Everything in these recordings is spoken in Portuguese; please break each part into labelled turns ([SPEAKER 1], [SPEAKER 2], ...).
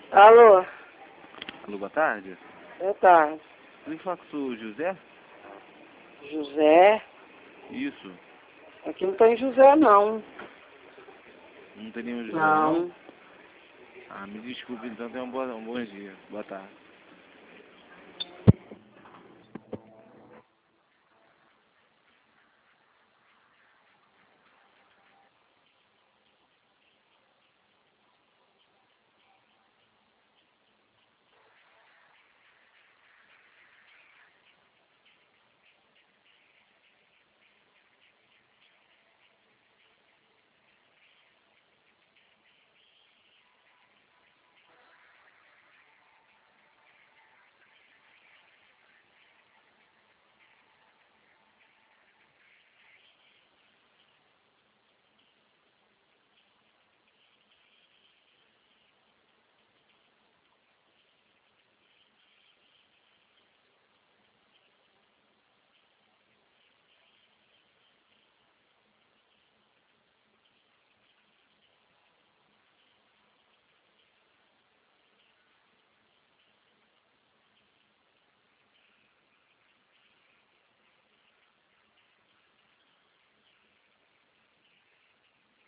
[SPEAKER 1] Alô,
[SPEAKER 2] Alô, boa tarde.
[SPEAKER 1] boa tarde.
[SPEAKER 2] Eu vim falar com o senhor José?
[SPEAKER 1] José?
[SPEAKER 2] Isso.
[SPEAKER 1] Aqui não tem José, não.
[SPEAKER 2] Não tem nenhum José,
[SPEAKER 1] Não.
[SPEAKER 2] Ah, me desculpe, então tenha um bom dia. Boa tarde.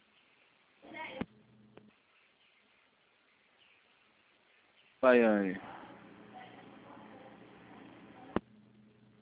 [SPEAKER 2] Baiane.